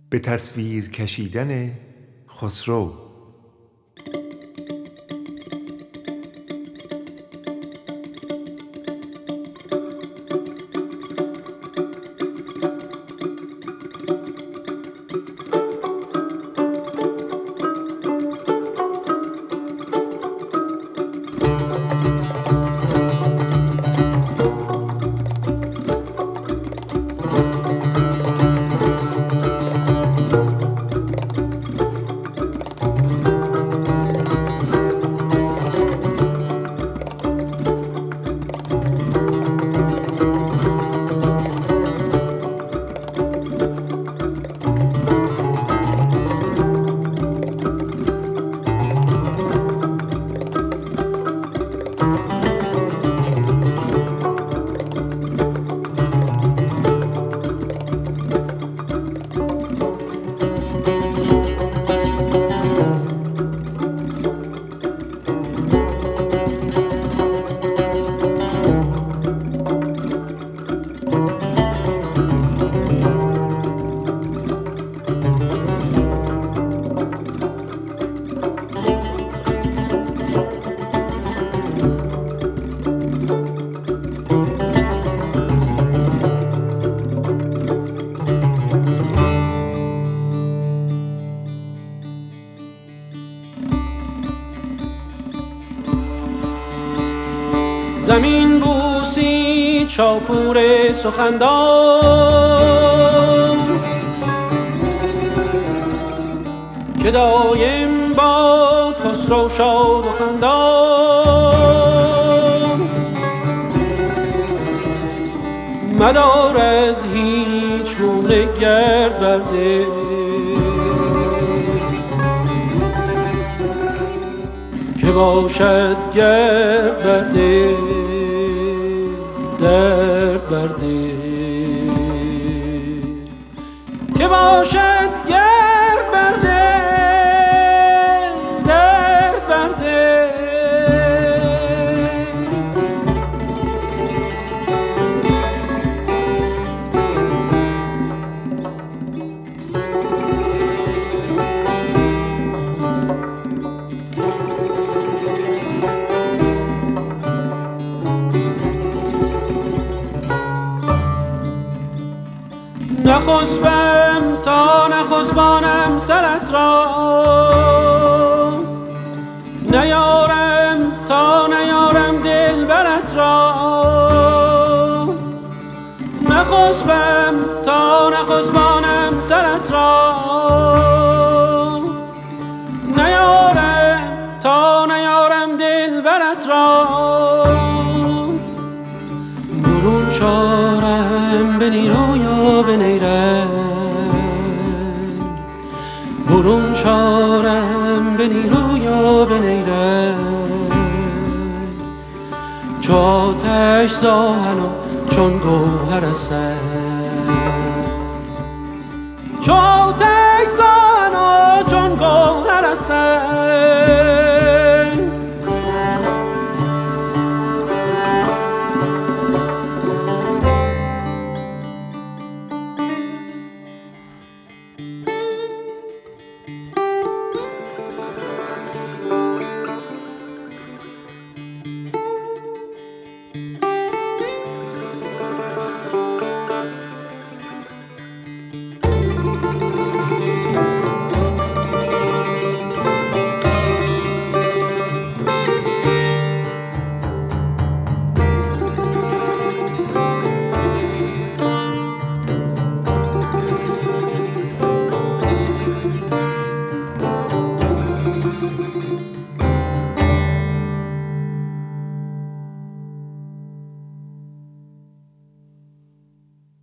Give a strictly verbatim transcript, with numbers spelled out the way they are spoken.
به تصویر کشیدن خسرو. زمین بوسید شاپور سخندان که دایم باد خسرو شاد و خندان. مدار از هیچ گونه گرد برده که باشد گرد برده درد برده که باشد گرد برده درد برده. نخسبم تا نخسبانم سرت را، نیارم تا نیارم دل برت را. نخسبم تا نخسبانم سرت را، نیارم تا نیارم دل برت را. برون شارم به نیرو یا به نیرنگ، برون شارم به نیرو یا به نیرنگ. چو آتش زاهن و چون گوهر از سنگ، چو آتش زاهن و چون گوهر از سنگ.